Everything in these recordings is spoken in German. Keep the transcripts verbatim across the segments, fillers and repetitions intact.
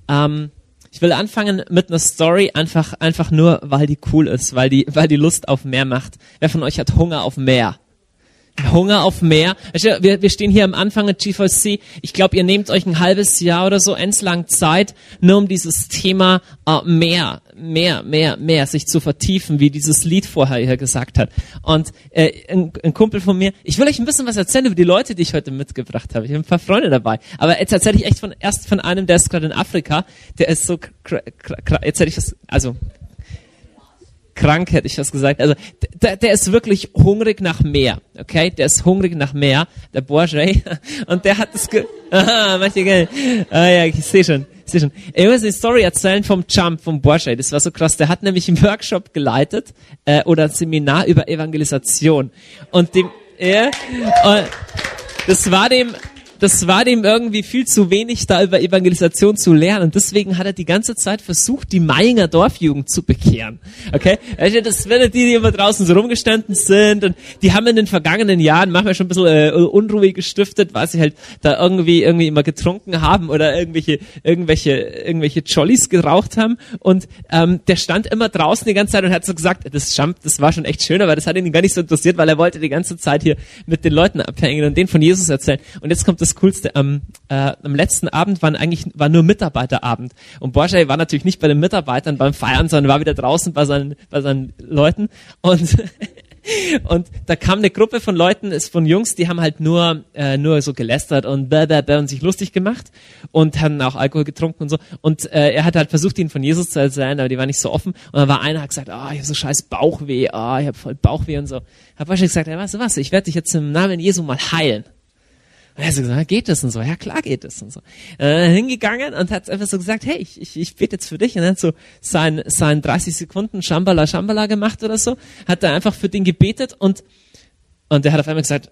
Ähm, ich will anfangen mit einer Story, einfach, einfach nur, weil die cool ist, weil die, weil die Lust auf mehr macht. Wer von euch hat Hunger auf mehr? Hunger auf mehr. Wir, wir stehen hier am Anfang mit G V C. Ich glaube, ihr nehmt euch ein halbes Jahr oder so endlang Zeit, nur um dieses Thema äh, mehr, mehr, mehr, mehr sich zu vertiefen, wie dieses Lied vorher hier gesagt hat. Und äh, ein, ein Kumpel von mir, ich will euch ein bisschen was erzählen über die Leute, die ich heute mitgebracht habe. Ich habe ein paar Freunde dabei. Aber jetzt erzähle ich echt von erst von einem, der ist gerade in Afrika. Der ist so, kr- kr- kr- jetzt hätte ich das, also krank, hätte ich das gesagt. Also der, der ist wirklich hungrig nach mehr, okay? Der ist hungrig nach mehr, der Borjay. Und der hat das ge... Aha, mach dir geil. Ah ja, ich sehe schon, ich sehe schon. Ich muss eine Story erzählen vom Jump, vom Borjay. Das war so krass. Der hat nämlich einen Workshop geleitet äh, oder ein Seminar über Evangelisation. Und dem... Ja, und das war dem... Das war dem irgendwie viel zu wenig, da über Evangelisation zu lernen. Und deswegen hat er die ganze Zeit versucht, die Meinger Dorfjugend zu bekehren. Okay? Also das sind die, die immer draußen so rumgestanden sind. Und die haben in den vergangenen Jahren manchmal schon ein bisschen äh, Unruhe gestiftet, weil sie halt da irgendwie irgendwie immer getrunken haben oder irgendwelche irgendwelche irgendwelche Jollies geraucht haben. Und ähm, der stand immer draußen die ganze Zeit und hat so gesagt, das Jump, das war schon echt schön, aber das hat ihn gar nicht so interessiert, weil er wollte die ganze Zeit hier mit den Leuten abhängen und denen von Jesus erzählen. Und jetzt kommt das Coolste, am, äh, am letzten Abend waren eigentlich, war nur Mitarbeiterabend. Und Borjay war natürlich nicht bei den Mitarbeitern beim Feiern, sondern war wieder draußen bei seinen, bei seinen Leuten. Und, und da kam eine Gruppe von Leuten, ist von Jungs, die haben halt nur, äh, nur so gelästert und bäh, bäh, bäh und sich lustig gemacht und haben auch Alkohol getrunken und so. Und, äh, er hat halt versucht, ihnen von Jesus zu erzählen, aber die waren nicht so offen. Und dann war einer, hat gesagt, ah, oh, ich habe so scheiß Bauchweh, ah, oh, ich habe voll Bauchweh und so. Hat Borjay gesagt, ja, weißt du was, ich werde dich jetzt im Namen Jesu mal heilen. Und er hat so gesagt, geht das und so? Ja, klar geht das und so. Äh, hingegangen und hat einfach so gesagt, hey, ich, ich, ich bete jetzt für dich. Und er hat so sein, sein dreißig Sekunden Shambhala Shambhala gemacht oder so. Hat er einfach für den gebetet und, und der hat auf einmal gesagt,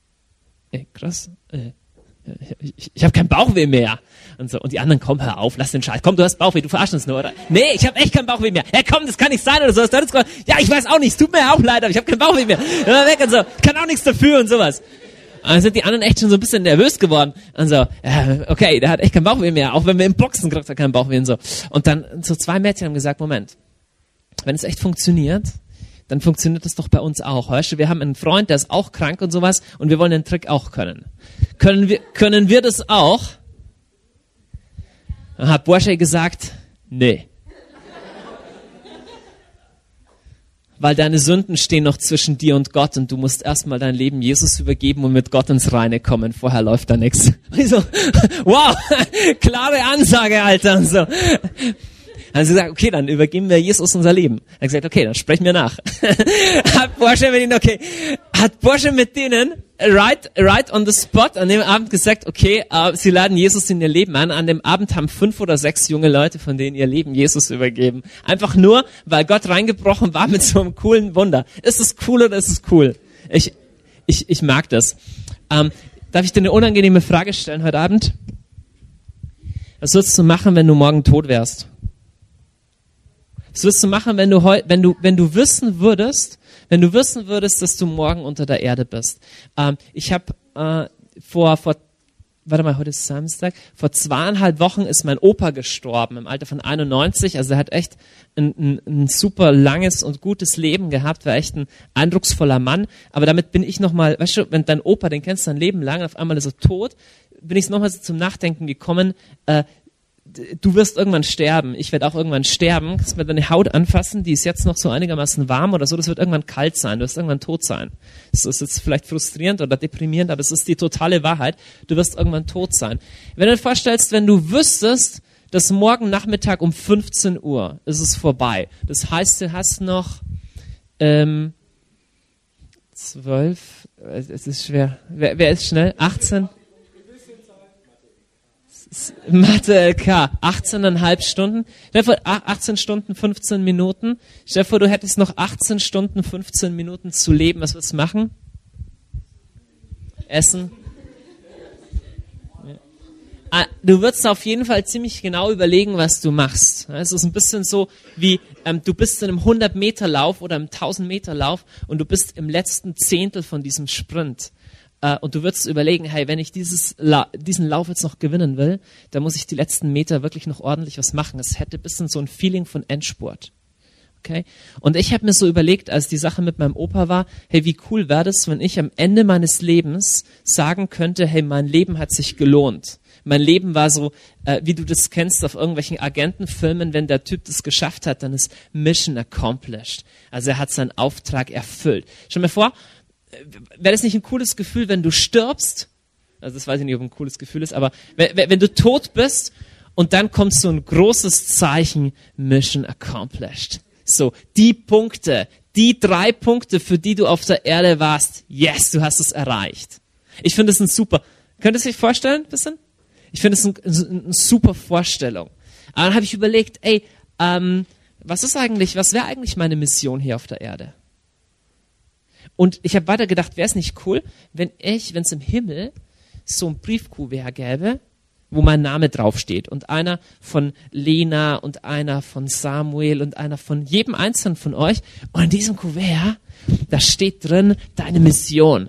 ey, krass, äh, ich, ich, ich habe keinen Bauchweh mehr. Und so. Und die anderen, komm, hör auf, lass den Scheiß. Komm, du hast Bauchweh, du verarschst uns nur, oder? Nee, ich habe echt keinen Bauchweh mehr. Ja, komm, das kann nicht sein oder so. Ja, ich weiß auch nicht, es tut mir auch leid, aber ich habe keinen Bauchweh mehr. Immer weg und so. Kann auch nichts dafür und sowas. Und dann sind die anderen echt schon so ein bisschen nervös geworden. Und so, äh, okay, der hat echt keinen Bauchweh mehr. Auch wenn wir im Boxen kriegt er keinen Bauchweh und so. Und dann so zwei Mädchen haben gesagt, Moment, wenn es echt funktioniert, dann funktioniert das doch bei uns auch. Weißt du, wir haben einen Freund, der ist auch krank und sowas und wir wollen den Trick auch können. Können wir, können wir das auch? Dann hat Borjay gesagt, nee. Weil deine Sünden stehen noch zwischen dir und Gott und du musst erstmal dein Leben Jesus übergeben und mit Gott ins Reine kommen. Vorher läuft da nichts. So, wow, klare Ansage, Alter. Und so. Dann haben sie gesagt, okay, dann übergeben wir Jesus unser Leben. Dann hat gesagt, okay, dann sprechen wir nach. Hat Borjay mit ihnen, okay, hat Borjay mit denen right, right on the spot an dem Abend gesagt, okay, uh, sie laden Jesus in ihr Leben an. An dem Abend haben fünf oder sechs junge Leute von denen ihr Leben Jesus übergeben. Einfach nur, weil Gott reingebrochen war mit so einem coolen Wunder. Ist es cool oder ist es cool? Ich, ich, ich mag das. Ähm, darf ich dir eine unangenehme Frage stellen heute Abend? Was würdest du machen, wenn du morgen tot wärst? Was würdest du machen, wenn du heu, wenn du, wenn du wissen würdest, wenn du wissen würdest, dass du morgen unter der Erde bist? Ähm, ich habe äh, vor, vor, warte mal, heute ist Samstag, vor zweieinhalb Wochen ist mein Opa gestorben, im Alter von einundneunzig. Also er hat echt ein, ein, ein super langes und gutes Leben gehabt, war echt ein eindrucksvoller Mann. Aber damit bin ich nochmal, weißt du, wenn dein Opa, den kennst du dein Leben lang, auf einmal ist er tot, bin ich nochmal so zum Nachdenken gekommen, äh, du wirst irgendwann sterben, ich werde auch irgendwann sterben, kannst mir deine Haut anfassen, die ist jetzt noch so einigermaßen warm oder so, das wird irgendwann kalt sein, du wirst irgendwann tot sein. Das ist jetzt vielleicht frustrierend oder deprimierend, aber es ist die totale Wahrheit, du wirst irgendwann tot sein. Wenn du dir vorstellst, wenn du wüsstest, dass morgen Nachmittag um fünfzehn Uhr ist es vorbei, das heißt, du hast noch ähm, zwölf, es ist schwer, wer, wer ist schnell? achtzehn? Mathe L K, achtzehneinhalb Stunden. Stell dir vor, achtzehn Stunden, fünfzehn Minuten. Stell dir vor, du hättest noch achtzehn Stunden, fünfzehn Minuten zu leben. Was würdest du machen? Essen. Ja. Du würdest auf jeden Fall ziemlich genau überlegen, was du machst. Es ist ein bisschen so, wie ähm, du bist in einem hundert Meter Lauf oder einem tausend Meter Lauf und du bist im letzten Zehntel von diesem Sprint. äh, und du würdest überlegen, hey, wenn ich dieses La- diesen Lauf jetzt noch gewinnen will, dann muss ich die letzten Meter wirklich noch ordentlich was machen. Es hätte ein bisschen so ein Feeling von Endspurt. Okay? Und ich habe mir so überlegt, als die Sache mit meinem Opa war, hey, wie cool wäre das, wenn ich am Ende meines Lebens sagen könnte, hey, mein Leben hat sich gelohnt. Mein Leben war so, äh, wie du das kennst auf irgendwelchen Agentenfilmen, wenn der Typ das geschafft hat, dann ist Mission accomplished. Also er hat seinen Auftrag erfüllt. Stell mir vor, wäre das nicht ein cooles Gefühl, wenn du stirbst? Also das weiß ich nicht, ob ein cooles Gefühl ist, aber wenn, wenn du tot bist und dann kommt so ein großes Zeichen, Mission accomplished. So, die Punkte, die drei Punkte, für die du auf der Erde warst, yes, du hast es erreicht. Ich finde es ein super, könnt ihr es euch vorstellen, ein bisschen? Ich finde es ein, ein, eine super Vorstellung. Aber dann habe ich überlegt, ey, ähm, was ist eigentlich, was wäre eigentlich meine Mission hier auf der Erde? Und ich habe weiter gedacht, wäre es nicht cool, wenn ich, wenn es im Himmel so ein Briefkuvert gäbe, wo mein Name draufsteht und einer von Lena und einer von Samuel und einer von jedem Einzelnen von euch. Und in diesem Kuvert, da steht drin deine Mission.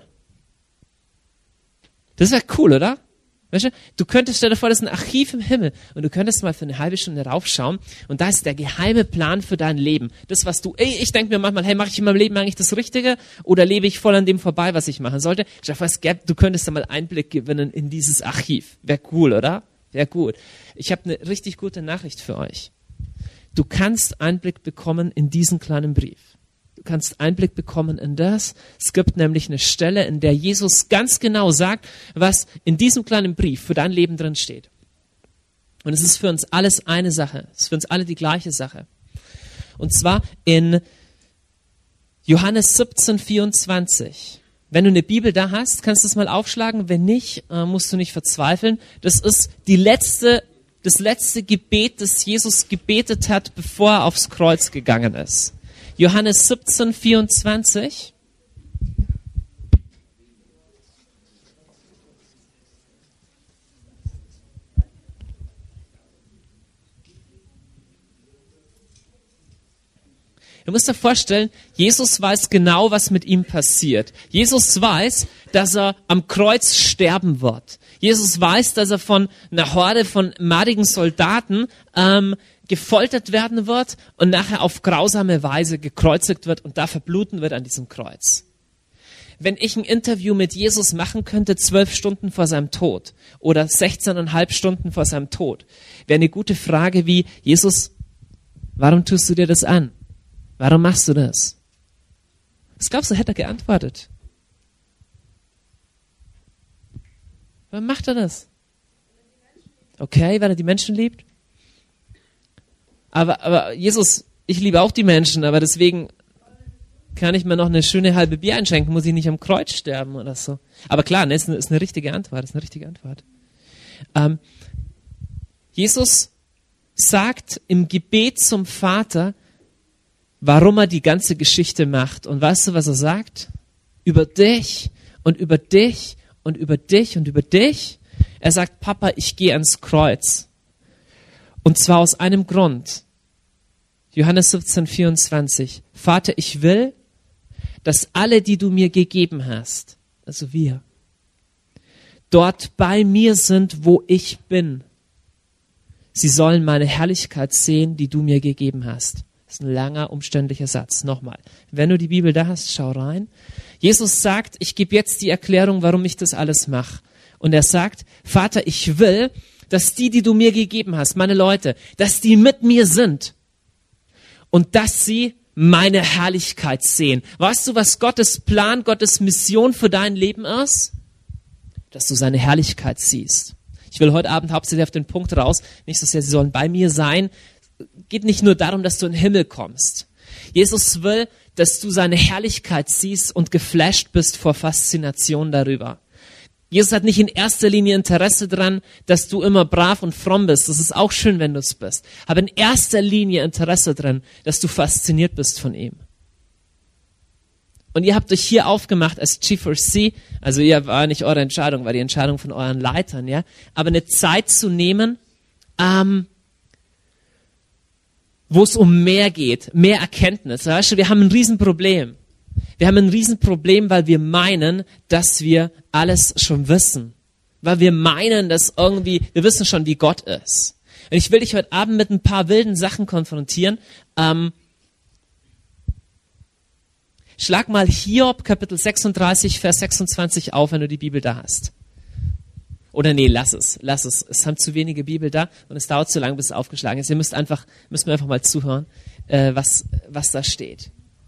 Das wäre cool, oder? Weißt du, du könntest, stell dir vor, das ist ein Archiv im Himmel und du könntest mal für eine halbe Stunde raufschauen und da ist der geheime Plan für dein Leben. Das, was du, ey, ich denke mir manchmal, hey, mache ich in meinem Leben eigentlich das Richtige oder lebe ich voll an dem vorbei, was ich machen sollte? Stell dir vor, es gäbe, du könntest da mal Einblick gewinnen in dieses Archiv. Wäre cool, oder? Wäre gut. Ich habe eine richtig gute Nachricht für euch. Du kannst Einblick bekommen in diesen kleinen Brief. Du kannst Einblick bekommen in das. Es gibt nämlich eine Stelle, in der Jesus ganz genau sagt, was in diesem kleinen Brief für dein Leben drin steht. Und es ist für uns alles eine Sache. Es ist für uns alle die gleiche Sache. Und zwar in Johannes siebzehn, vierundzwanzig. Wenn du eine Bibel da hast, kannst du es mal aufschlagen. Wenn nicht, äh, musst du nicht verzweifeln. Das ist die letzte, das letzte Gebet, das Jesus gebetet hat, bevor er aufs Kreuz gegangen ist. Johannes siebzehn, vierundzwanzig. Du musst dir vorstellen, Jesus weiß genau, was mit ihm passiert. Jesus weiß, dass er am Kreuz sterben wird. Jesus weiß, dass er von einer Horde von madigen Soldaten ähm, gefoltert werden wird und nachher auf grausame Weise gekreuzigt wird und da verbluten wird an diesem Kreuz. Wenn ich ein Interview mit Jesus machen könnte, zwölf Stunden vor seinem Tod oder sechzehneinhalb Stunden vor seinem Tod, wäre eine gute Frage wie, Jesus, warum tust du dir das an? Warum machst du das? Was glaubst du, hätte er geantwortet? Warum macht er das? Okay, weil er die Menschen liebt? Aber, aber Jesus, ich liebe auch die Menschen, aber deswegen kann ich mir noch eine schöne halbe Bier einschenken, muss ich nicht am Kreuz sterben oder so. Aber klar, das ist eine, ist eine richtige Antwort, das ist eine richtige Antwort. Ähm, Jesus sagt im Gebet zum Vater, warum er die ganze Geschichte macht. Und weißt du, was er sagt? Über dich und über dich und über dich und über dich. Er sagt, Papa, ich gehe ans Kreuz. Und zwar aus einem Grund. Johannes siebzehn, vierundzwanzig. Vater, ich will, dass alle, die du mir gegeben hast, also wir, dort bei mir sind, wo ich bin. Sie sollen meine Herrlichkeit sehen, die du mir gegeben hast. Das ist ein langer, umständlicher Satz. Nochmal. Wenn du die Bibel da hast, schau rein. Jesus sagt, ich gebe jetzt die Erklärung, warum ich das alles mache. Und er sagt, Vater, ich will, dass die, die du mir gegeben hast, meine Leute, dass die mit mir sind und dass sie meine Herrlichkeit sehen. Weißt du, was Gottes Plan, Gottes Mission für dein Leben ist? Dass du seine Herrlichkeit siehst. Ich will heute Abend hauptsächlich auf den Punkt raus, nicht so sehr, sie sollen bei mir sein. Geht nicht nur darum, dass du in den Himmel kommst. Jesus will, dass du seine Herrlichkeit siehst und geflasht bist vor Faszination darüber. Jesus hat nicht in erster Linie Interesse daran, dass du immer brav und fromm bist. Das ist auch schön, wenn du es bist. Aber in erster Linie Interesse daran, dass du fasziniert bist von ihm. Und ihr habt euch hier aufgemacht als G vier C, also ihr war nicht eure Entscheidung, war die Entscheidung von euren Leitern, ja, aber eine Zeit zu nehmen, ähm, wo es um mehr geht, mehr Erkenntnis. Weißt du, wir haben ein Riesenproblem. Wir haben ein Riesenproblem, weil wir meinen, dass wir alles schon wissen. Weil wir meinen, dass irgendwie, wir wissen schon, wie Gott ist. Und ich will dich heute Abend mit ein paar wilden Sachen konfrontieren. Ähm, schlag mal Hiob, Kapitel sechsunddreißig, Vers sechsundzwanzig auf, wenn du die Bibel da hast. Oder nee, lass es, lass es. Es haben zu wenige Bibel da und es dauert zu lange, bis es aufgeschlagen ist. Ihr müsst einfach, müsst mir einfach mal zuhören, äh, was, was da steht.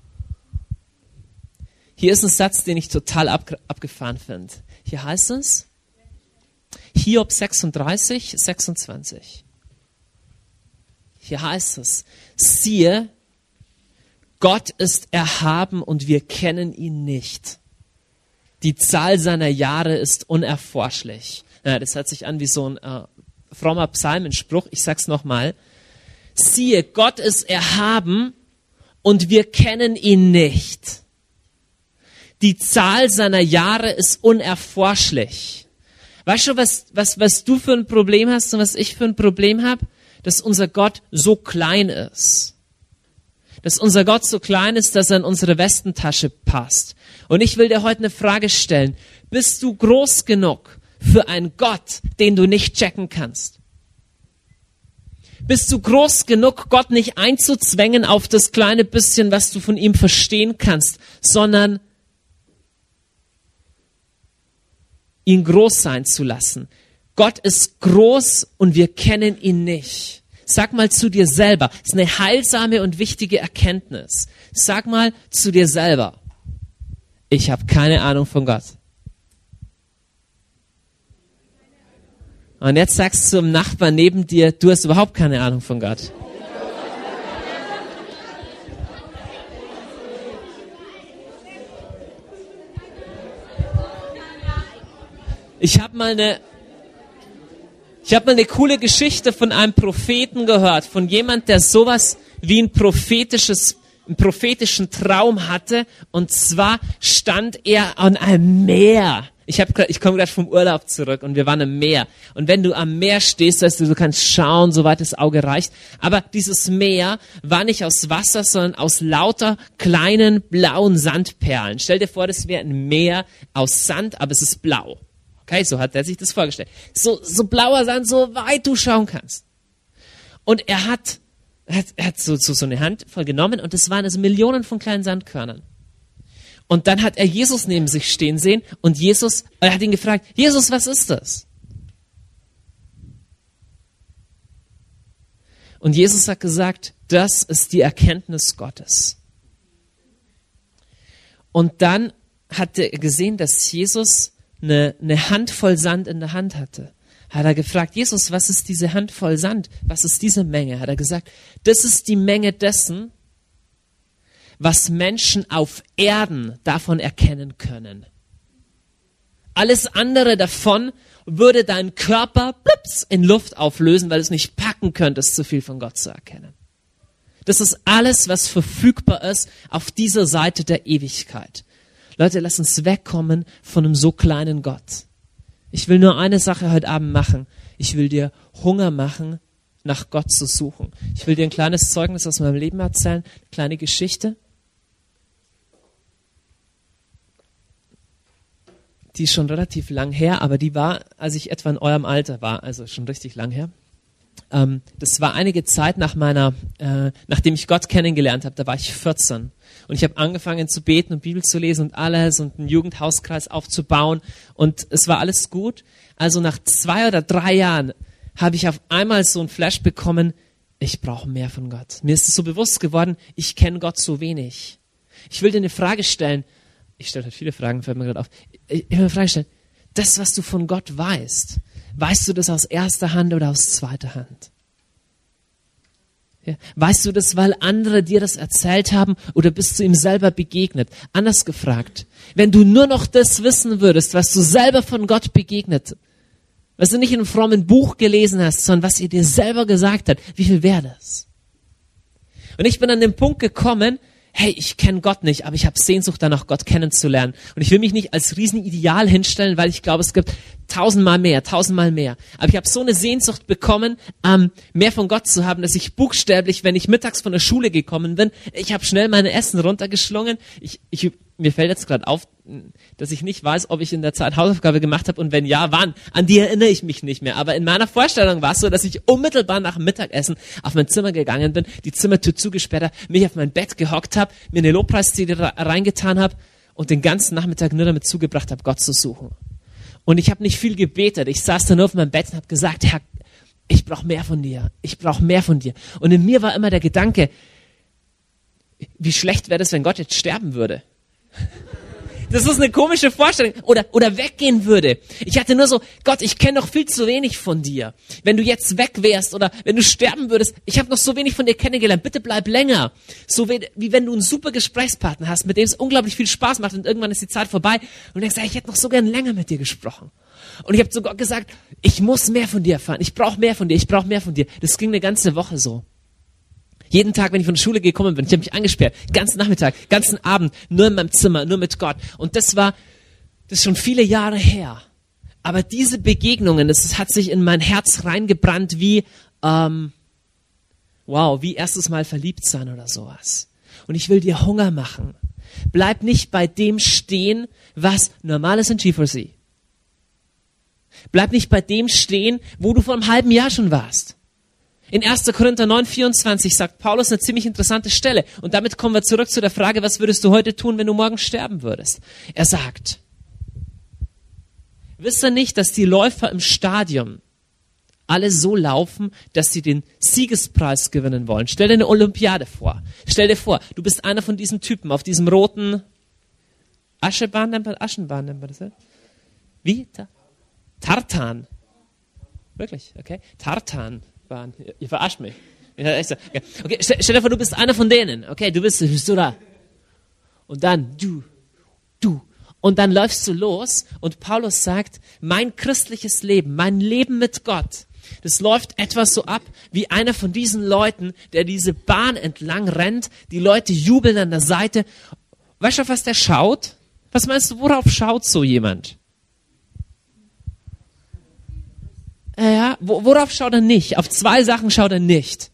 Hier ist ein Satz, den ich total ab, abgefahren finde. Hier heißt es, Hiob sechsunddreißig, sechsundzwanzig. Hier heißt es, siehe, Gott ist erhaben und wir kennen ihn nicht. Die Zahl seiner Jahre ist unerforschlich. Ja, das hört sich an wie so ein äh, frommer Psalmenspruch. Ich sag's nochmal. Siehe, Gott ist erhaben und wir kennen ihn nicht. Die Zahl seiner Jahre ist unerforschlich. Weißt du, was, was, was du für ein Problem hast und was ich für ein Problem habe? Dass unser Gott so klein ist. Dass unser Gott so klein ist, dass er in unsere Westentasche passt. Und ich will dir heute eine Frage stellen. Bist du groß genug für einen Gott, den du nicht checken kannst? Bist du groß genug, Gott nicht einzuzwängen auf das kleine bisschen, was du von ihm verstehen kannst, sondern ihn groß sein zu lassen? Gott ist groß und wir kennen ihn nicht. Sag mal zu dir selber, das ist eine heilsame und wichtige Erkenntnis. Sag mal zu dir selber, ich habe keine Ahnung von Gott. Und jetzt sagst du zum Nachbarn neben dir, du hast überhaupt keine Ahnung von Gott. Ich habe mal eine Ich habe mal eine coole Geschichte von einem Propheten gehört, von jemand, der sowas wie ein prophetisches, einen prophetischen Traum hatte. Und zwar stand er an einem Meer. Ich habe, ich komme gerade vom Urlaub zurück und wir waren am Meer. Und wenn du am Meer stehst, weißt du, du kannst schauen, soweit das Auge reicht. Aber dieses Meer war nicht aus Wasser, sondern aus lauter kleinen blauen Sandperlen. Stell dir vor, das wäre ein Meer aus Sand, aber es ist blau. Okay, so hat er sich das vorgestellt. So, so blauer Sand, so weit du schauen kannst. Und er hat, er hat, er hat so, so, so eine Handvoll genommen und das waren also Millionen von kleinen Sandkörnern. Und dann hat er Jesus neben sich stehen sehen und Jesus, er hat ihn gefragt, Jesus, was ist das? Und Jesus hat gesagt, das ist die Erkenntnis Gottes. Und dann hat er gesehen, dass Jesus Eine, eine Handvoll Sand in der Hand hatte. Hat er gefragt, Jesus, was ist diese Handvoll Sand? Was ist diese Menge? Hat er gesagt, das ist die Menge dessen, was Menschen auf Erden davon erkennen können. Alles andere davon würde deinen Körper blips, in Luft auflösen, weil du es nicht packen könntest, so viel von Gott zu erkennen. Das ist alles, was verfügbar ist auf dieser Seite der Ewigkeit. Leute, lass uns wegkommen von einem so kleinen Gott. Ich will nur eine Sache heute Abend machen. Ich will dir Hunger machen, nach Gott zu suchen. Ich will dir ein kleines Zeugnis aus meinem Leben erzählen, eine kleine Geschichte. Die ist schon relativ lang her, aber die war, als ich etwa in eurem Alter war, also schon richtig lang her. Ähm, das war einige Zeit nach meiner, äh, nachdem ich Gott kennengelernt habe, da war ich vierzehn. Und ich habe angefangen zu beten und Bibel zu lesen und alles und einen Jugendhauskreis aufzubauen und es war alles gut. Also nach zwei oder drei Jahren habe ich auf einmal so ein Flash bekommen, ich brauche mehr von Gott. Mir ist es so bewusst geworden, ich kenne Gott so wenig. Ich will dir eine Frage stellen. Ich stelle halt viele Fragen, fällt mir gerade auf. Ich will eine Frage stellen. Das, was du von Gott weißt, weißt du das aus erster Hand oder aus zweiter Hand? Ja. Weißt du das, weil andere dir das erzählt haben oder bist du ihm selber begegnet? Anders gefragt, wenn du nur noch das wissen würdest, was du selber von Gott begegnet, was du nicht in einem frommen Buch gelesen hast, sondern was er dir selber gesagt hat, wie viel wäre das? Und ich bin an den Punkt gekommen, hey, ich kenne Gott nicht, aber ich habe Sehnsucht danach, Gott kennenzulernen. Und ich will mich nicht als Riesenideal hinstellen, weil ich glaube, es gibt Tausendmal mehr, tausendmal mehr. Aber ich habe so eine Sehnsucht bekommen, ähm, mehr von Gott zu haben, dass ich buchstäblich, wenn ich mittags von der Schule gekommen bin, ich habe schnell meine Essen runtergeschlungen. Ich, ich, mir fällt jetzt gerade auf, dass ich nicht weiß, ob ich in der Zeit Hausaufgabe gemacht habe und wenn ja, wann. An die erinnere ich mich nicht mehr. Aber in meiner Vorstellung war es so, dass ich unmittelbar nach dem Mittagessen auf mein Zimmer gegangen bin, die Zimmertür zugesperrt habe, mich auf mein Bett gehockt habe, mir eine Lobpreis-C D reingetan habe und den ganzen Nachmittag nur damit zugebracht habe, Gott zu suchen. Und ich habe nicht viel gebetet. Ich saß dann nur auf meinem Bett und habe gesagt, Herr, ich brauche mehr von dir. Ich brauche mehr von dir. Und in mir war immer der Gedanke, wie schlecht wäre das, wenn Gott jetzt sterben würde. Das ist eine komische Vorstellung. Oder, oder weggehen würde. Ich hatte nur so, Gott, ich kenne doch viel zu wenig von dir. Wenn du jetzt weg wärst oder wenn du sterben würdest, ich habe noch so wenig von dir kennengelernt. Bitte bleib länger. So wie, wie wenn du einen super Gesprächspartner hast, mit dem es unglaublich viel Spaß macht und irgendwann ist die Zeit vorbei und du denkst, ich hätte noch so gern länger mit dir gesprochen. Und ich habe zu Gott gesagt, ich muss mehr von dir erfahren. Ich brauche mehr von dir. Ich brauche mehr von dir. Das ging eine ganze Woche so. Jeden Tag, wenn ich von der Schule gekommen bin, ich habe mich angesperrt, ganzen Nachmittag, ganzen Abend, nur in meinem Zimmer, nur mit Gott. Und das war, das ist schon viele Jahre her. Aber diese Begegnungen, das hat sich in mein Herz reingebrannt wie, ähm, wow, wie erstes Mal verliebt sein oder sowas. Und ich will dir Hunger machen. Bleib nicht bei dem stehen, was normal ist in G vier C. Bleib nicht bei dem stehen, wo du vor einem halben Jahr schon warst. In erster Korinther neun, vierundzwanzig sagt Paulus eine ziemlich interessante Stelle. Und damit kommen wir zurück zu der Frage, was würdest du heute tun, wenn du morgen sterben würdest? Er sagt, wisst ihr nicht, dass die Läufer im Stadion alle so laufen, dass sie den Siegespreis gewinnen wollen? Stell dir eine Olympiade vor. Stell dir vor, du bist einer von diesen Typen auf diesem roten Aschebahn, nennt man, Aschenbahn nennt man das, ja? Wie? Tartan. Wirklich, okay? Tartan. Bahn. Ihr verarscht mich. Okay, stell, stell dir vor, du bist einer von denen. Okay, du bist, bist du da. Und dann du, du. Und dann läufst du los und Paulus sagt, mein christliches Leben, mein Leben mit Gott, das läuft etwas so ab wie einer von diesen Leuten, der diese Bahn entlang rennt, die Leute jubeln an der Seite. Weißt du, auf was der schaut? Was meinst du, worauf schaut so jemand? Ja, worauf schaut er nicht? Auf zwei Sachen schaut er nicht.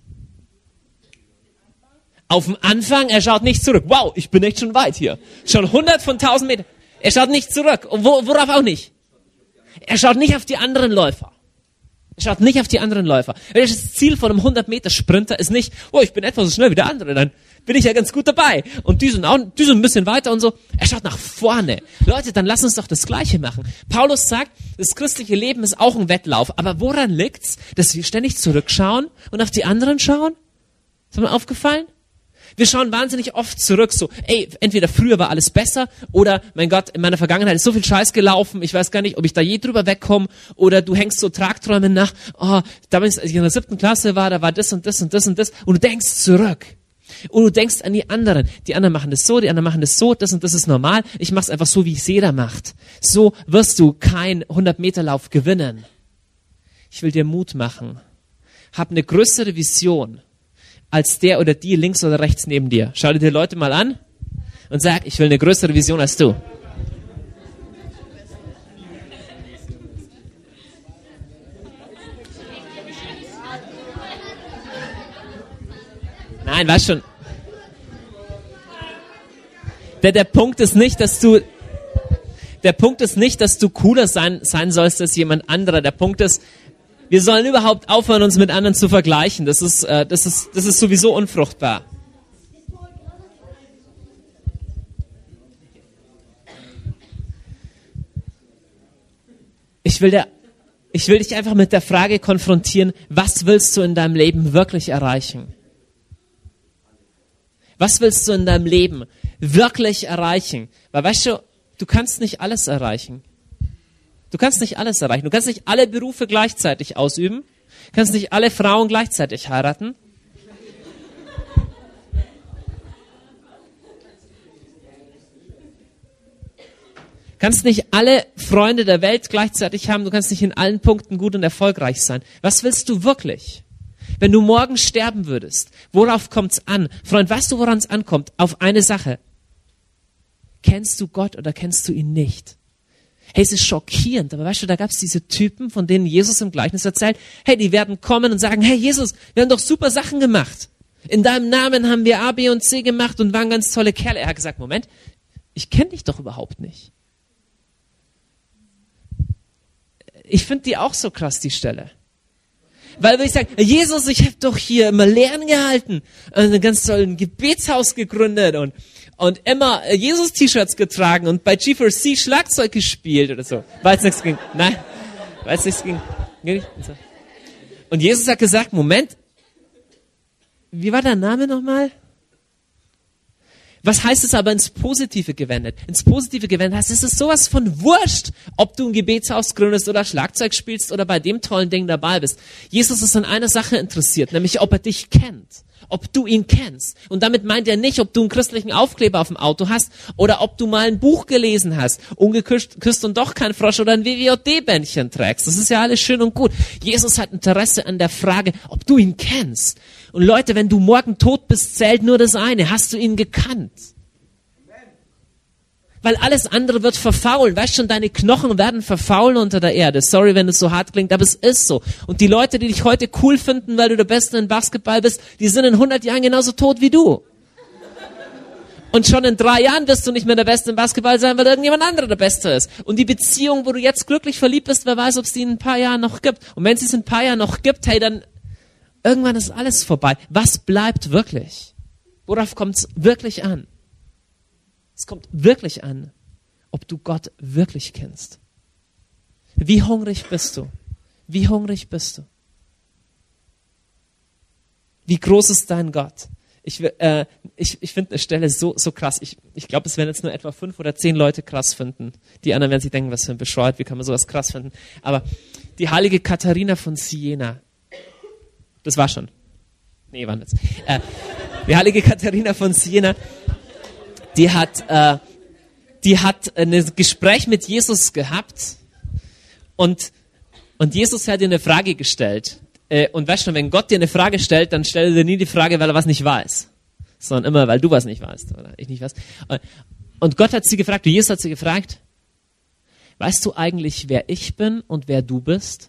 Auf den Anfang, er schaut nicht zurück. Wow, ich bin echt schon weit hier. Schon hundert von tausend Metern. Er schaut nicht zurück. Und wo, worauf auch nicht? Er schaut nicht auf die anderen Läufer. Er schaut nicht auf die anderen Läufer. Das Ziel von einem hundert Meter Sprinter ist nicht, oh, ich bin etwa so schnell wie der andere, dann bin ich ja ganz gut dabei. Und die sind auch, die sind ein bisschen weiter und so. Er schaut nach vorne. Leute, dann lass uns doch das Gleiche machen. Paulus sagt, das christliche Leben ist auch ein Wettlauf. Aber woran liegt's, dass wir ständig zurückschauen und auf die anderen schauen? Ist mir aufgefallen? Wir schauen wahnsinnig oft zurück, so, ey, entweder früher war alles besser oder, mein Gott, in meiner Vergangenheit ist so viel Scheiß gelaufen, ich weiß gar nicht, ob ich da je drüber wegkomme, oder du hängst so Tragträumen nach, oh, damals, als ich in der siebten Klasse war, da war das und das und das und das, und du denkst zurück. Und du denkst an die anderen. Die anderen machen das so, die anderen machen das so, das und das ist normal. Ich mach's einfach so, wie es jeder macht. So wirst du keinen hundert-Meter-Lauf gewinnen. Ich will dir Mut machen. Hab eine größere Vision als der oder die links oder rechts neben dir. Schau dir die Leute mal an und sag, ich will eine größere Vision als du. Nein, weißt schon. Der, der Punkt ist nicht, dass du, der Punkt ist nicht, dass du cooler sein, sein sollst als jemand anderer. Der Punkt ist, wir sollen überhaupt aufhören, uns mit anderen zu vergleichen. Das ist, äh, das ist, das ist sowieso unfruchtbar. Ich will, der, ich will dich einfach mit der Frage konfrontieren, was willst du in deinem Leben wirklich erreichen? Was willst du in deinem Leben wirklich erreichen? Weil weißt du, du kannst nicht alles erreichen. Du kannst nicht alles erreichen. Du kannst nicht alle Berufe gleichzeitig ausüben. Du kannst nicht alle Frauen gleichzeitig heiraten. Du kannst nicht alle Freunde der Welt gleichzeitig haben. Du kannst nicht in allen Punkten gut und erfolgreich sein. Was willst du wirklich? Wenn du morgen sterben würdest, worauf kommt's an? Freund, weißt du, woran es ankommt? Auf eine Sache. Kennst du Gott oder kennst du ihn nicht? Hey, es ist schockierend, aber weißt du, da gab es diese Typen, von denen Jesus im Gleichnis erzählt, hey, die werden kommen und sagen, hey Jesus, wir haben doch super Sachen gemacht. In deinem Namen haben wir A, B und C gemacht und waren ganz tolle Kerle. Er hat gesagt, Moment, ich kenne dich doch überhaupt nicht. Ich finde die auch so krass, die Stelle. Weil würde ich sagen, Jesus, ich habe doch hier immer Lehren gehalten, ein ganz tolles Gebetshaus gegründet und und immer Jesus-T-Shirts getragen und bei G vier C Schlagzeug gespielt oder so. Weil es nichts ging. Nein, weil es nichts ging. Und Jesus hat gesagt, Moment, wie war dein Name nochmal? Was heißt es aber ins Positive gewendet? Ins Positive gewendet heißt, es ist sowas von wurscht, ob du ein Gebetshaus gründest oder Schlagzeug spielst oder bei dem tollen Ding dabei bist. Jesus ist an einer Sache interessiert, nämlich ob er dich kennt, ob du ihn kennst. Und damit meint er nicht, ob du einen christlichen Aufkleber auf dem Auto hast oder ob du mal ein Buch gelesen hast, ungeküsst und doch kein Frosch oder ein W W J D-Bändchen trägst. Das ist ja alles schön und gut. Jesus hat Interesse an der Frage, ob du ihn kennst. Und Leute, wenn du morgen tot bist, zählt nur das eine. Hast du ihn gekannt? Weil alles andere wird verfaulen. Weißt schon, deine Knochen werden verfaulen unter der Erde. Sorry, wenn es so hart klingt, aber es ist so. Und die Leute, die dich heute cool finden, weil du der Beste in Basketball bist, die sind in hundert Jahren genauso tot wie du. Und schon in drei Jahren wirst du nicht mehr der Beste im Basketball sein, weil irgendjemand anderer der Beste ist. Und die Beziehung, wo du jetzt glücklich verliebt bist, wer weiß, ob es die in ein paar Jahren noch gibt. Und wenn es es in ein paar Jahren noch gibt, hey, dann irgendwann ist alles vorbei. Was bleibt wirklich? Worauf kommt es wirklich an? Es kommt wirklich an, ob du Gott wirklich kennst. Wie hungrig bist du? Wie hungrig bist du? Wie groß ist dein Gott? Ich, äh, ich, ich finde eine Stelle so, so krass. Ich, ich glaube, es werden jetzt nur etwa fünf oder zehn Leute krass finden. Die anderen werden sich denken, was für ein Bescheuert, wie kann man sowas krass finden? Aber die heilige Katharina von Siena, das war schon. Nee, war nicht. Äh, die heilige Katharina von Siena, die hat, äh, die hat ein Gespräch mit Jesus gehabt und, und Jesus hat ihr eine Frage gestellt. Äh, und weißt du, wenn Gott dir eine Frage stellt, dann stellt er dir nie die Frage, weil er was nicht weiß, sondern immer, weil du was nicht weißt oder ich nicht weiß. Und Gott hat sie gefragt, Jesus hat sie gefragt, weißt du eigentlich, wer ich bin und wer du bist?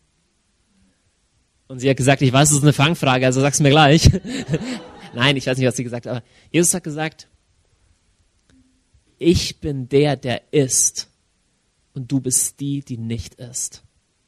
Und sie hat gesagt, ich weiß, das ist eine Fangfrage, also sag's mir gleich. Nein, ich weiß nicht, was sie gesagt hat, aber Jesus hat gesagt, ich bin der, der ist und du bist die, die nicht ist.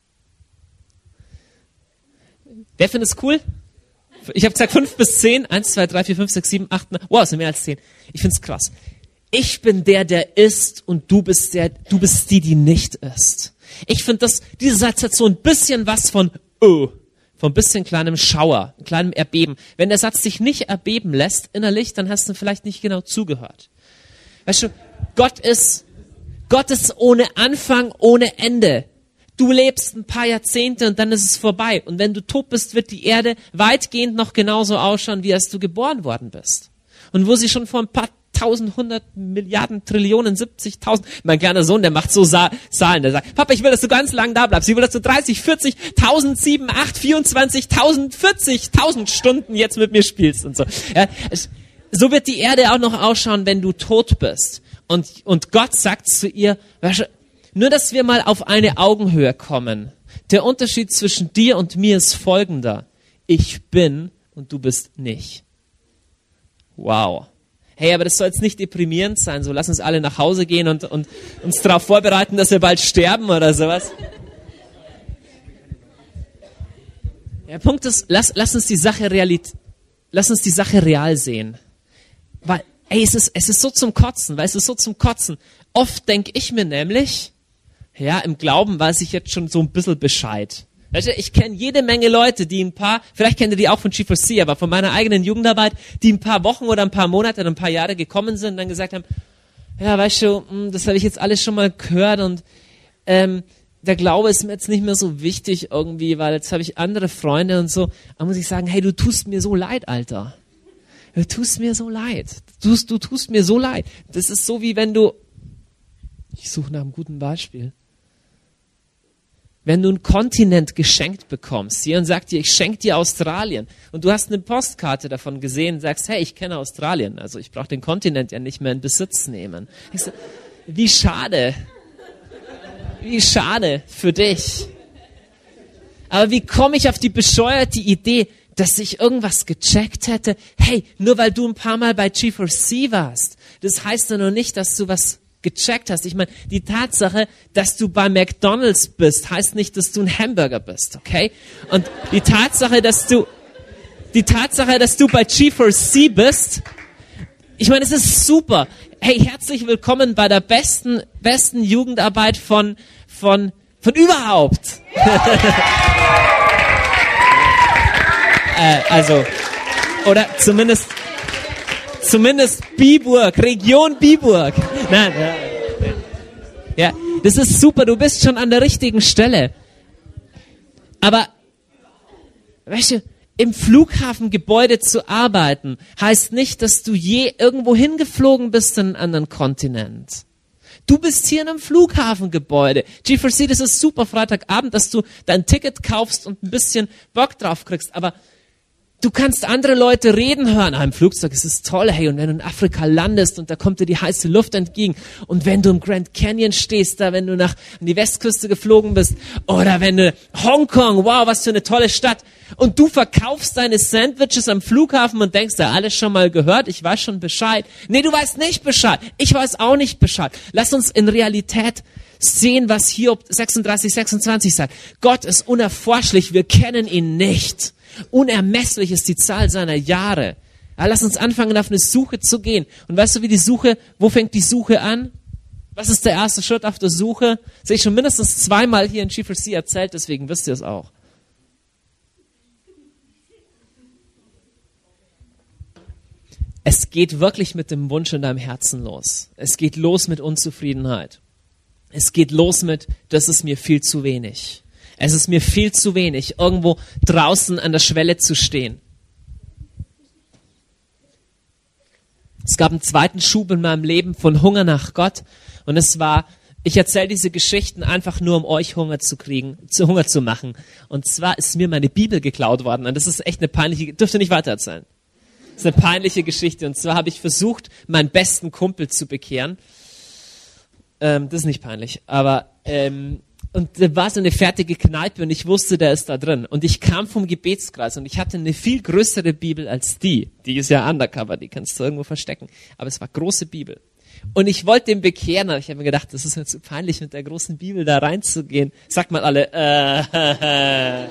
Wer findet es cool? Ich habe gesagt fünf bis zehn. Eins, zwei, drei, vier, fünf, sechs, sieben, acht, neun. Wow, es sind mehr als zehn. Ich find's krass. Ich bin der, der ist und du bist der, du bist die, die nicht ist. Ich finde das, dieser Satz hat so ein bisschen was von oh, von ein bisschen kleinem Schauer, kleinem Erbeben. Wenn der Satz dich nicht erbeben lässt innerlich, dann hast du vielleicht nicht genau zugehört. Weißt du, Gott ist, Gott ist ohne Anfang, ohne Ende. Du lebst ein paar Jahrzehnte und dann ist es vorbei. Und wenn du tot bist, wird die Erde weitgehend noch genauso ausschauen, wie als du geboren worden bist. Und wo sie schon vor ein paar tausend, hundert Milliarden, Trillionen, siebzigtausend, mein kleiner Sohn, der macht so Sa- Zahlen, der sagt, Papa, ich will, dass du ganz lang da bleibst. Ich will, dass du dreißig, vierzig, tausend, sieben, acht, vierundzwanzig, tausend, vierzig, tausend Stunden jetzt mit mir spielst und so. Ja, es, so wird die Erde auch noch ausschauen, wenn du tot bist. Und, und Gott sagt zu ihr, nur dass wir mal auf eine Augenhöhe kommen. Der Unterschied zwischen dir und mir ist folgender. Ich bin und du bist nicht. Wow. Hey, aber das soll jetzt nicht deprimierend sein. So, lass uns alle nach Hause gehen und, und uns darauf vorbereiten, dass wir bald sterben oder sowas. Der Punkt ist, lass, lass uns die Sache realit, lass uns die Sache real sehen. Weil, ey, es ist, es ist so zum Kotzen, weil es ist so zum Kotzen. Oft denke ich mir nämlich, ja, im Glauben weiß ich jetzt schon so ein bisschen Bescheid. Weißt du, ich kenne jede Menge Leute, die ein paar, vielleicht kennt ihr die auch von G vier C, aber von meiner eigenen Jugendarbeit, die ein paar Wochen oder ein paar Monate oder ein paar Jahre gekommen sind und dann gesagt haben, ja, weißt du, mh, das habe ich jetzt alles schon mal gehört und ähm, der Glaube ist mir jetzt nicht mehr so wichtig irgendwie, weil jetzt habe ich andere Freunde und so. Da muss ich sagen, hey, du tust mir so leid, Alter. Du tust mir so leid. Du tust, du tust mir so leid. Das ist so, wie wenn du, ich suche nach einem guten Beispiel, wenn du einen Kontinent geschenkt bekommst, hier und sagt dir, ich schenke dir Australien und du hast eine Postkarte davon gesehen und sagst, hey, ich kenne Australien, also ich brauche den Kontinent ja nicht mehr in Besitz nehmen. Ich so, wie schade. Wie schade für dich. Aber wie komme ich auf die bescheuerte Idee, dass ich irgendwas gecheckt hätte? Hey, nur weil du ein paar Mal bei G vier C warst, das heißt ja noch nicht, dass du was gecheckt hast. Ich meine, die Tatsache, dass du bei McDonald's bist, heißt nicht, dass du ein Hamburger bist, okay? Und die Tatsache, dass du, die Tatsache, dass du bei G vier C bist, ich meine, es ist super. Hey, herzlich willkommen bei der besten, besten Jugendarbeit von, von, von überhaupt. äh, also, oder zumindest, zumindest Biburg, Region Biburg. Nein, ja, ja, das ist super, du bist schon an der richtigen Stelle. Aber, weißt du, im Flughafengebäude zu arbeiten, heißt nicht, dass du je irgendwo hingeflogen bist in einen anderen Kontinent. Du bist hier in einem Flughafengebäude. G vier C, das ist super Freitagabend, dass du dein Ticket kaufst und ein bisschen Bock drauf kriegst. Aber du kannst andere Leute reden hören. Ah, im Flugzeug ist es toll, hey. Und wenn du in Afrika landest und da kommt dir die heiße Luft entgegen. Und wenn du im Grand Canyon stehst, da wenn du nach an die Westküste geflogen bist. Oder wenn du Hongkong, wow, was für eine tolle Stadt. Und du verkaufst deine Sandwiches am Flughafen und denkst, ja, alles schon mal gehört, ich weiß schon Bescheid. Nee, du weißt nicht Bescheid. Ich weiß auch nicht Bescheid. Lass uns in Realität sehen, was Hiob sechsunddreißig, sechsundzwanzig sagt. Gott ist unerforschlich, wir kennen ihn nicht. Unermesslich ist die Zahl seiner Jahre. Ja, lass uns anfangen, auf eine Suche zu gehen. Und weißt du, wie die Suche, wo fängt die Suche an? Was ist der erste Schritt auf der Suche? Das habe ich schon mindestens zweimal hier in G vier C erzählt, deswegen wisst ihr es auch. Es geht wirklich mit dem Wunsch in deinem Herzen los. Es geht los mit Unzufriedenheit. Es geht los mit, das ist mir viel zu wenig. Es ist mir viel zu wenig, irgendwo draußen an der Schwelle zu stehen. Es gab einen zweiten Schub in meinem Leben von Hunger nach Gott. Und es war, ich erzähle diese Geschichten einfach nur, um euch Hunger zu kriegen, zu Hunger zu machen. Und zwar ist mir meine Bibel geklaut worden. Und das ist echt eine peinliche, dürft ihr nicht weitererzählen. Das ist eine peinliche Geschichte. Und zwar habe ich versucht, meinen besten Kumpel zu bekehren. Ähm, das ist nicht peinlich. Aber, ähm, und da war so eine fertige Kneipe und ich wusste, der ist da drin. Und ich kam vom Gebetskreis und ich hatte eine viel größere Bibel als die. Die ist ja undercover, die kannst du irgendwo verstecken. Aber es war große Bibel. Und ich wollte den bekehren, aber ich habe mir gedacht, das ist mir zu peinlich, mit der großen Bibel da reinzugehen. Sagt mal alle, äh,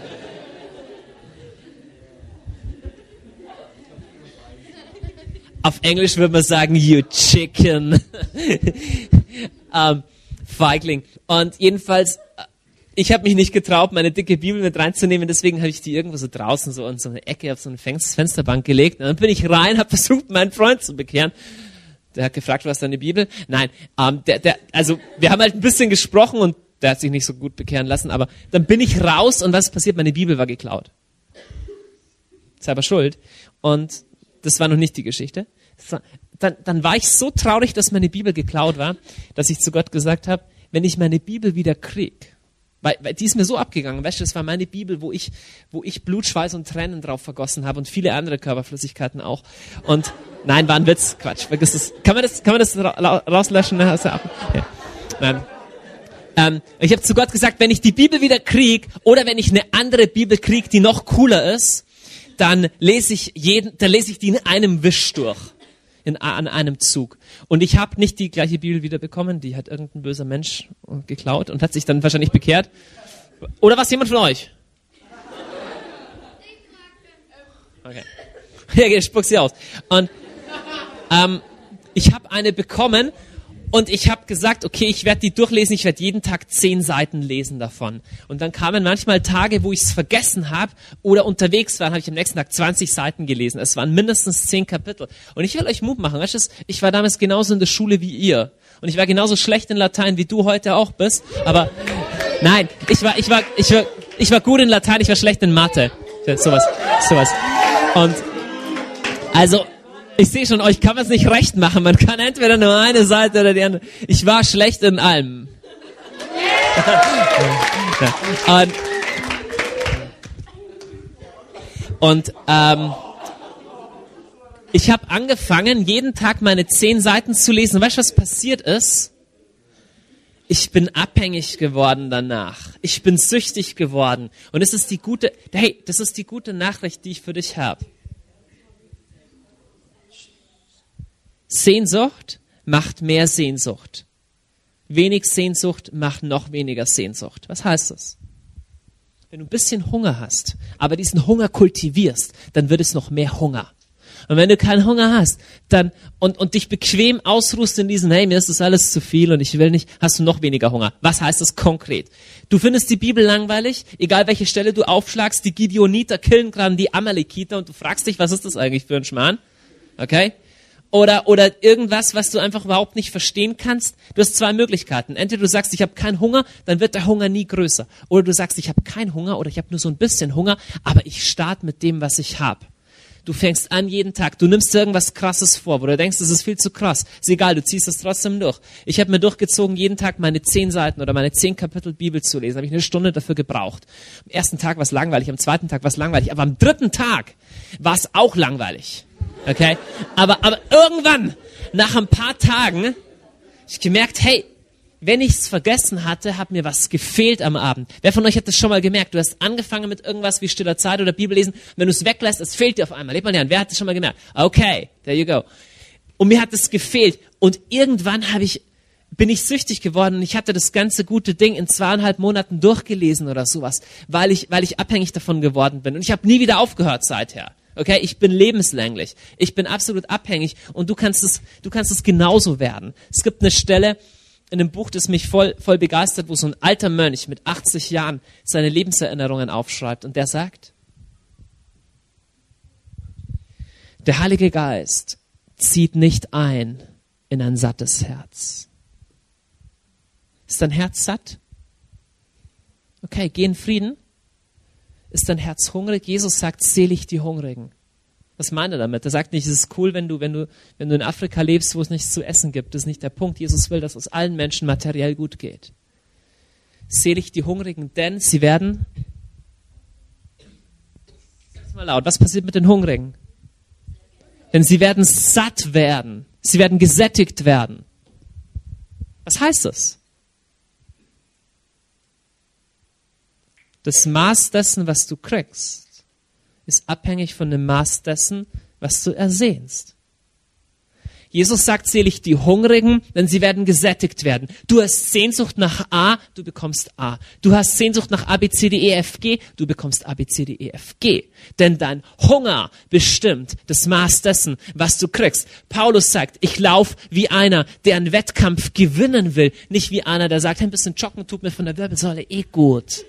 auf Englisch würde man sagen, you chicken. ähm, Feigling. Und jedenfalls, ich habe mich nicht getraut, meine dicke Bibel mit reinzunehmen, deswegen habe ich die irgendwo so draußen so in so eine Ecke auf so eine Fensterbank gelegt. Und dann bin ich rein, habe versucht, meinen Freund zu bekehren. Der hat gefragt, was ist deine Bibel? Nein, ähm, der, der, also wir haben halt ein bisschen gesprochen und der hat sich nicht so gut bekehren lassen, aber dann bin ich raus und was ist passiert? Meine Bibel war geklaut. Selber schuld. Und das war noch nicht die Geschichte. War, dann, dann war ich so traurig, dass meine Bibel geklaut war, dass ich zu Gott gesagt habe, wenn ich meine Bibel wieder krieg, weil, weil die ist mir so abgegangen, weißt du, das war meine Bibel, wo ich, wo ich Blut, Schweiß und Tränen drauf vergossen habe und viele andere Körperflüssigkeiten auch. Und nein, war ein Witz, Quatsch, vergiss das. Kann man das, kann man das ra- rauslöschen? Ja. Nein. Ähm, ich habe zu Gott gesagt, wenn ich die Bibel wieder krieg oder wenn ich eine andere Bibel krieg, die noch cooler ist, dann lese ich jeden, dann lese ich die in einem Wisch durch, in an einem Zug. Und ich habe nicht die gleiche Bibel wieder bekommen, die hat irgendein böser Mensch geklaut und hat sich dann wahrscheinlich bekehrt. Oder was jemand von euch? Okay. Ja, spuck sie aus. Und ähm, ich habe eine bekommen. Und ich habe gesagt, okay, ich werde die durchlesen, ich werde jeden Tag zehn Seiten lesen davon. Und dann kamen manchmal Tage, wo ich es vergessen habe oder unterwegs war, habe ich am nächsten Tag zwanzig Seiten gelesen. Es waren mindestens zehn Kapitel. Und ich will euch Mut machen, weißt du, ich war damals genauso in der Schule wie ihr. Und ich war genauso schlecht in Latein, wie du heute auch bist. Aber nein, ich war, ich war, ich war, ich war gut in Latein, ich war schlecht in Mathe. Sowas, sowas. Und also, ich sehe schon, euch kann man es nicht recht machen. Man kann entweder nur eine Seite oder die andere. Ich war schlecht in allem. und und ähm, ich habe angefangen, jeden Tag meine zehn Seiten zu lesen. Weißt du, was passiert ist? Ich bin abhängig geworden danach. Ich bin süchtig geworden. Und das ist die gute, hey, das ist die gute Nachricht, die ich für dich habe. Sehnsucht macht mehr Sehnsucht. Wenig Sehnsucht macht noch weniger Sehnsucht. Was heißt das? Wenn du ein bisschen Hunger hast, aber diesen Hunger kultivierst, dann wird es noch mehr Hunger. Und wenn du keinen Hunger hast, dann und, und dich bequem ausruhst in diesen, hey, mir ist das alles zu viel und ich will nicht, hast du noch weniger Hunger. Was heißt das konkret? Du findest die Bibel langweilig, egal welche Stelle du aufschlagst, die Gideoniter killen gerade die Amalekiter und du fragst dich, was ist das eigentlich für ein Schmarrn? Okay? Oder, oder irgendwas, was du einfach überhaupt nicht verstehen kannst. Du hast zwei Möglichkeiten. Entweder du sagst, ich habe keinen Hunger, dann wird der Hunger nie größer. Oder du sagst, ich habe keinen Hunger oder ich habe nur so ein bisschen Hunger, aber ich starte mit dem, was ich habe. Du fängst an jeden Tag, du nimmst irgendwas Krasses vor, wo du denkst, das ist viel zu krass. Ist egal, du ziehst es trotzdem durch. Ich habe mir durchgezogen, jeden Tag meine zehn Seiten oder meine zehn Kapitel Bibel zu lesen. Habe ich eine Stunde dafür gebraucht. Am ersten Tag war es langweilig, am zweiten Tag war es langweilig, aber am dritten Tag war es auch langweilig. Okay? Aber, aber irgendwann, nach ein paar Tagen, hab ich gemerkt, hey, wenn ich es vergessen hatte, hat mir was gefehlt am Abend. Wer von euch hat das schon mal gemerkt? Du hast angefangen mit irgendwas wie stiller Zeit oder Bibellesen. Wenn du es weglässt, es fehlt dir auf einmal. Lebt mal an. Wer hat das schon mal gemerkt? Okay, there you go. Und mir hat es gefehlt. Und irgendwann habe ich, bin ich süchtig geworden und ich hatte das ganze gute Ding in zweieinhalb Monaten durchgelesen oder sowas, weil ich, weil ich abhängig davon geworden bin. Und ich habe nie wieder aufgehört seither. Okay, ich bin lebenslänglich. Ich bin absolut abhängig und du kannst es, du kannst es genauso werden. Es gibt eine Stelle in einem Buch, das mich voll, voll begeistert, wo so ein alter Mönch mit achtzig Jahren seine Lebenserinnerungen aufschreibt und der sagt, der Heilige Geist zieht nicht ein in ein sattes Herz. Ist dein Herz satt? Okay, geh in Frieden. Ist dein Herz hungrig? Jesus sagt, selig die Hungrigen. Was meint er damit? Er sagt nicht, es ist cool, wenn du, wenn du, wenn du in Afrika lebst, wo es nichts zu essen gibt. Das ist nicht der Punkt. Jesus will, dass es allen Menschen materiell gut geht. Selig die Hungrigen, denn sie werden, sag's mal laut, was passiert mit den Hungrigen? Denn sie werden satt werden. Sie werden gesättigt werden. Was heißt das? Das Maß dessen, was du kriegst, ist abhängig von dem Maß dessen, was du ersehnst. Jesus sagt, selig die Hungrigen, denn sie werden gesättigt werden. Du hast Sehnsucht nach A, du bekommst A. Du hast Sehnsucht nach A, B, C, D, E, F, G, du bekommst A, B, C, D, E, F, G. Denn dein Hunger bestimmt das Maß dessen, was du kriegst. Paulus sagt, ich laufe wie einer, der einen Wettkampf gewinnen will, nicht wie einer, der sagt, ein bisschen joggen tut mir von der Wirbelsäule eh gut.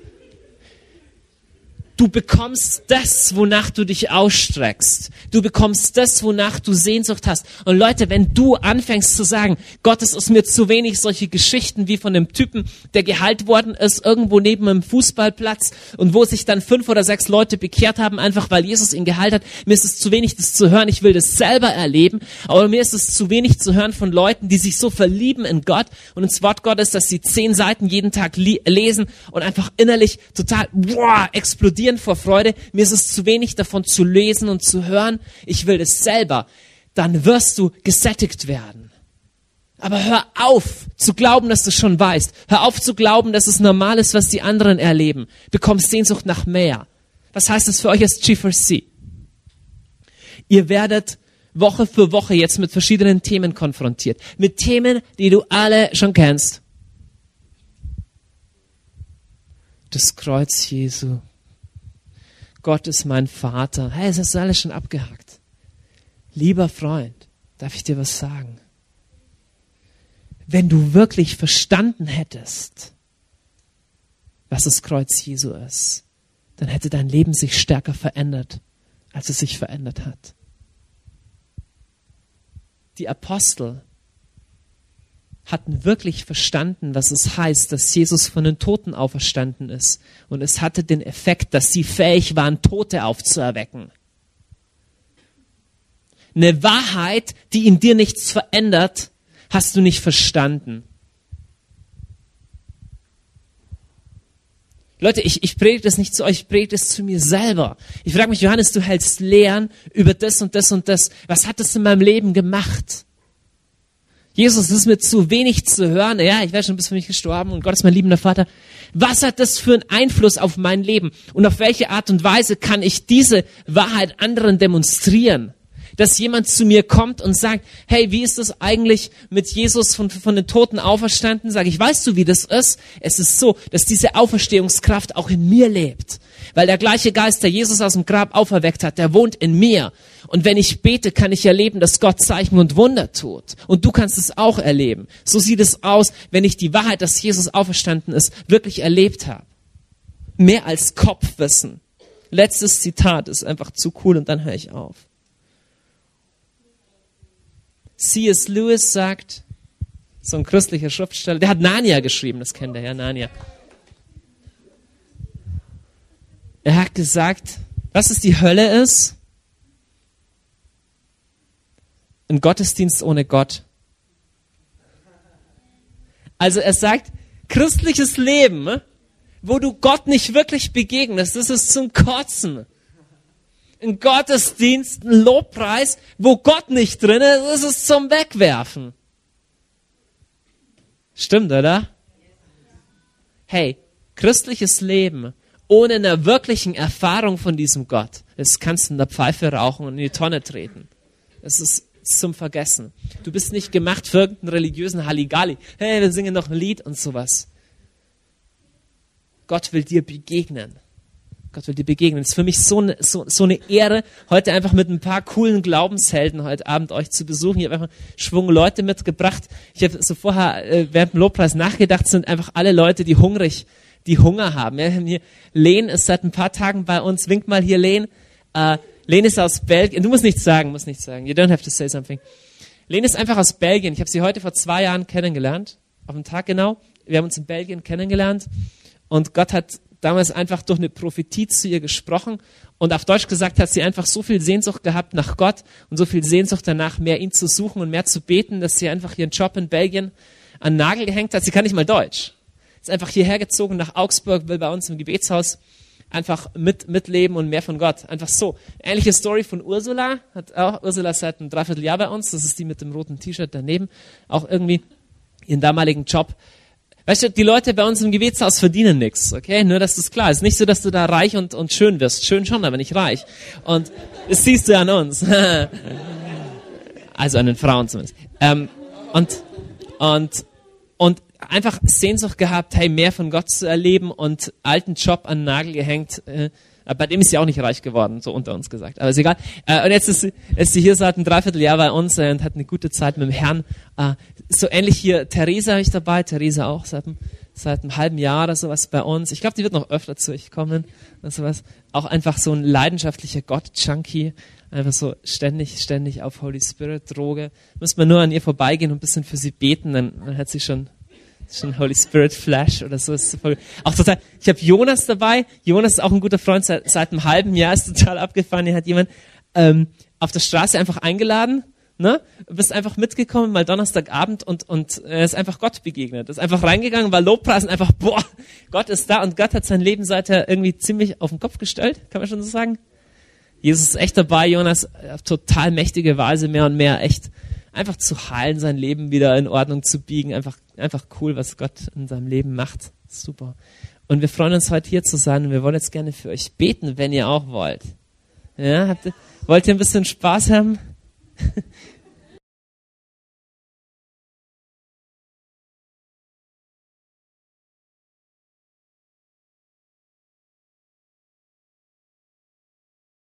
Du bekommst das, wonach du dich ausstreckst. Du bekommst das, wonach du Sehnsucht hast. Und Leute, wenn du anfängst zu sagen, Gott, es ist mir zu wenig, solche Geschichten wie von dem Typen, der geheilt worden ist, irgendwo neben einem Fußballplatz und wo sich dann fünf oder sechs Leute bekehrt haben, einfach weil Jesus ihn geheilt hat. Mir ist es zu wenig, das zu hören. Ich will das selber erleben. Aber mir ist es zu wenig zu hören von Leuten, die sich so verlieben in Gott und ins Wort Gottes, dass sie zehn Seiten jeden Tag li- lesen und einfach innerlich total wow, explodieren vor Freude. Mir ist es zu wenig davon zu lesen und zu hören. Ich will das selber. Dann wirst du gesättigt werden. Aber hör auf zu glauben, dass du schon weißt. Hör auf zu glauben, dass es normal ist, was die anderen erleben. Bekommst Sehnsucht nach mehr. Was heißt das für euch als G vier C? Ihr werdet Woche für Woche jetzt mit verschiedenen Themen konfrontiert. Mit Themen, die du alle schon kennst. Das Kreuz Jesu. Gott ist mein Vater. Hey, das hast du alles schon abgehakt. Lieber Freund, darf ich dir was sagen? Wenn du wirklich verstanden hättest, was das Kreuz Jesu ist, dann hätte dein Leben sich stärker verändert, als es sich verändert hat. Die Apostel hatten wirklich verstanden, was es heißt, dass Jesus von den Toten auferstanden ist. Und es hatte den Effekt, dass sie fähig waren, Tote aufzuerwecken. Eine Wahrheit, die in dir nichts verändert, hast du nicht verstanden. Leute, ich, ich predige das nicht zu euch, ich predige das zu mir selber. Ich frage mich, Johannes, du hältst Lehren über das und das und das. Was hat das in meinem Leben gemacht? Jesus, es ist mir zu wenig zu hören. Ja, ich werde schon bis für mich gestorben und Gott ist mein liebender Vater. Was hat das für einen Einfluss auf mein Leben? Und auf welche Art und Weise kann ich diese Wahrheit anderen demonstrieren? Dass jemand zu mir kommt und sagt, hey, wie ist das eigentlich mit Jesus von, von den Toten auferstanden? Sag ich, weißt du, wie das ist? Es ist so, dass diese Auferstehungskraft auch in mir lebt. Weil der gleiche Geist, der Jesus aus dem Grab auferweckt hat, der wohnt in mir. Und wenn ich bete, kann ich erleben, dass Gott Zeichen und Wunder tut. Und du kannst es auch erleben. So sieht es aus, wenn ich die Wahrheit, dass Jesus auferstanden ist, wirklich erlebt habe. Mehr als Kopfwissen. Letztes Zitat ist einfach zu cool und dann höre ich auf. C S Lewis sagt, so ein christlicher Schriftsteller, der hat Narnia geschrieben, das kennt ihr ja, Narnia. Er hat gesagt, was es die Hölle ist? Ein Gottesdienst ohne Gott. Also er sagt, christliches Leben, wo du Gott nicht wirklich begegnest, das ist zum Kotzen. Ein Gottesdienst, ein Lobpreis, wo Gott nicht drin ist, das ist zum Wegwerfen. Stimmt, oder? Hey, christliches Leben ohne eine wirklichen Erfahrung von diesem Gott, das kannst du in der Pfeife rauchen und in die Tonne treten. Das ist zum Vergessen. Du bist nicht gemacht für irgendeinen religiösen Halligalli. Hey, wir singen noch ein Lied und sowas. Gott will dir begegnen. Gott will dir begegnen. Es ist für mich so eine, so, so eine Ehre, heute einfach mit ein paar coolen Glaubenshelden heute Abend euch zu besuchen. Ich habe einfach einen Schwung Leute mitgebracht. Ich habe so vorher äh, während dem Lobpreis nachgedacht, sind einfach alle Leute, die hungrig, die Hunger haben. Ja, wir haben hier, Len ist seit ein paar Tagen bei uns. Wink mal hier, Len. Äh, Len ist aus Belgien. Du musst nichts sagen, musst nichts sagen. You don't have to say something. Len ist einfach aus Belgien. Ich habe sie heute vor zwei Jahren kennengelernt. Auf den Tag genau. Wir haben uns in Belgien kennengelernt. Und Gott hat damals einfach durch eine Prophetie zu ihr gesprochen. Und auf Deutsch gesagt hat sie einfach so viel Sehnsucht gehabt nach Gott und so viel Sehnsucht danach, mehr ihn zu suchen und mehr zu beten, dass sie einfach ihren Job in Belgien an den Nagel gehängt hat. Sie kann nicht mal Deutsch. Ist einfach hierher gezogen nach Augsburg, will bei uns im Gebetshaus einfach mit, mitleben und mehr von Gott. Einfach so. Ähnliche Story von Ursula. Hat auch Ursula seit einem Dreivierteljahr bei uns. Das ist die mit dem roten T-Shirt daneben. Auch irgendwie ihren damaligen Job. Weißt du, die Leute bei uns im Gebetshaus verdienen nichts, okay? Nur, dass das klar ist. Nicht so, dass du da reich und, und schön wirst. Schön schon, aber nicht reich. Und das siehst du an uns. Also an den Frauen zumindest. Ähm, und, und, und einfach Sehnsucht gehabt, hey, mehr von Gott zu erleben und alten Job an den Nagel gehängt. Äh, bei dem ist sie auch nicht reich geworden, so unter uns gesagt. Aber ist egal. Äh, und jetzt ist sie, ist sie hier seit ein Dreivierteljahr bei uns äh, und hat eine gute Zeit mit dem Herrn. Äh, so ähnlich hier, Theresa habe ich dabei. Theresa auch seit, seit einem halben Jahr oder sowas bei uns. Ich glaube, die wird noch öfter zu euch kommen. Oder sowas. Auch einfach so ein leidenschaftlicher Gott-Junkie. Einfach so ständig, ständig auf Holy Spirit-Droge. Muss man nur an ihr vorbeigehen und ein bisschen für sie beten, dann, dann hat sie schon schon Holy Spirit Flash oder so. Ist voll, auch total. Ich habe Jonas dabei. Jonas ist auch ein guter Freund seit, seit einem halben Jahr. Ist total abgefahren. Hier hat jemand ähm, auf der Straße einfach eingeladen. Ne? Du bist einfach mitgekommen, mal Donnerstagabend und und er äh, ist einfach Gott begegnet. Ist einfach reingegangen, war Lobpreis und einfach boah, Gott ist da und Gott hat sein Leben seither irgendwie ziemlich auf den Kopf gestellt, kann man schon so sagen. Jesus ist echt dabei, Jonas auf total mächtige Weise mehr und mehr echt einfach zu heilen, sein Leben wieder in Ordnung zu biegen. Einfach, einfach cool, was Gott in seinem Leben macht. Super. Und wir freuen uns, heute hier zu sein. Und wir wollen jetzt gerne für euch beten, wenn ihr auch wollt. Ja, habt ihr, wollt ihr ein bisschen Spaß haben?